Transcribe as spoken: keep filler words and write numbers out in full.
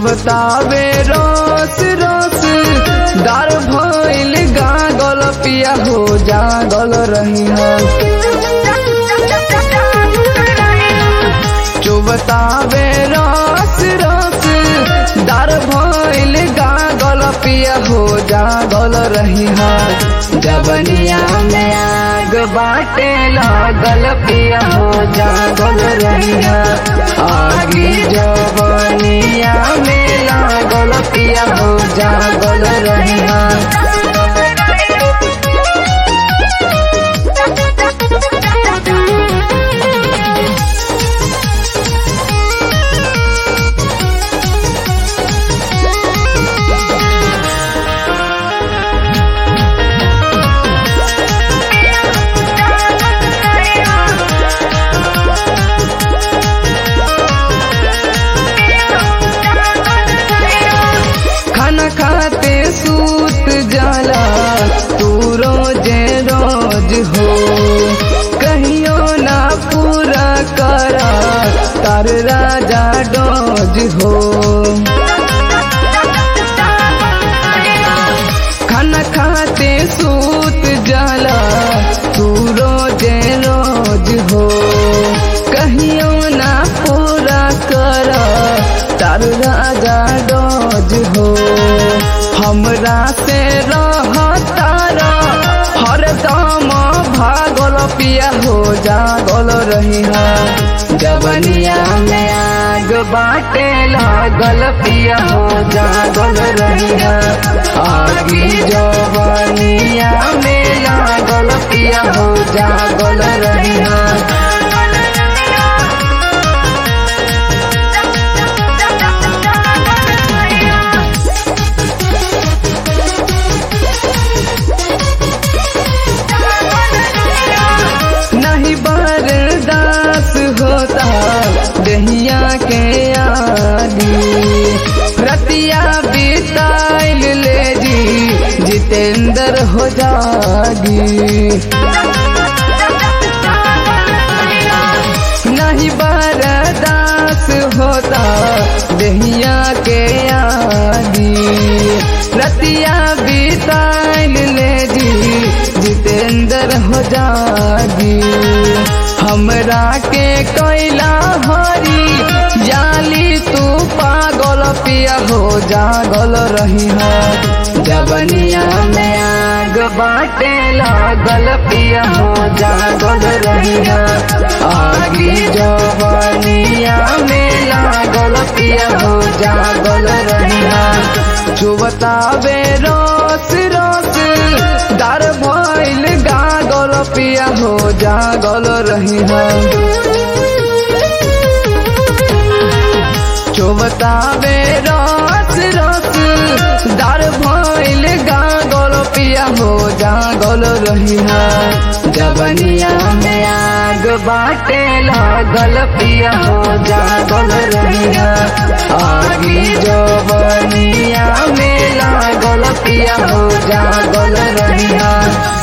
चुबतावे रोस रोस दार भइल गागल पिया हो जागल रही चुबतावे रोस रोस दार भइल गागल पिया हो जागल रही जबनिया में आग बाटे लागल पिया हो जागल रही आगे जबनिया में लागल पिया हो जागल रही खाते सूत जाला तू रोजे रोज हो कहियो ना पूरा करा तार राजा डोज हो खाना खाते सूत जाला तू रोजे रोज हो कहियो ना पूरा करा तार राजा डोज हो हमरा से रहतारा हरदम भागल पिया हो जागल रही जबनिया में आग बाटे लागल पिया हो जागल रही आगे जबनिया में लागल पिया हो जागल रही होता दहिया के आगी रतिया बिताइल ले जी जितेंद्र हो जागी नहीं बर्दाश्त होता दहिया के आगी रतिया बिताइल ले जी जितेंद्र हो जागी हमरा के कैला हरी जाली तू पागल पिया हो जागल रही जबनिया में आग बाटे लागल पिया हो जागल रही आगे जबनिया में लागल पिया हो जागल रही चुबतावे रोस रोस दार भइल गागल पिया हो जागल रही चुबतावे रोस रोस दार भइल गागल पिया हो जागल रही जबनिया में आग बाटे लागल पिया हो जागल रही आगे जबनिया में लागल पिया हो जागल रही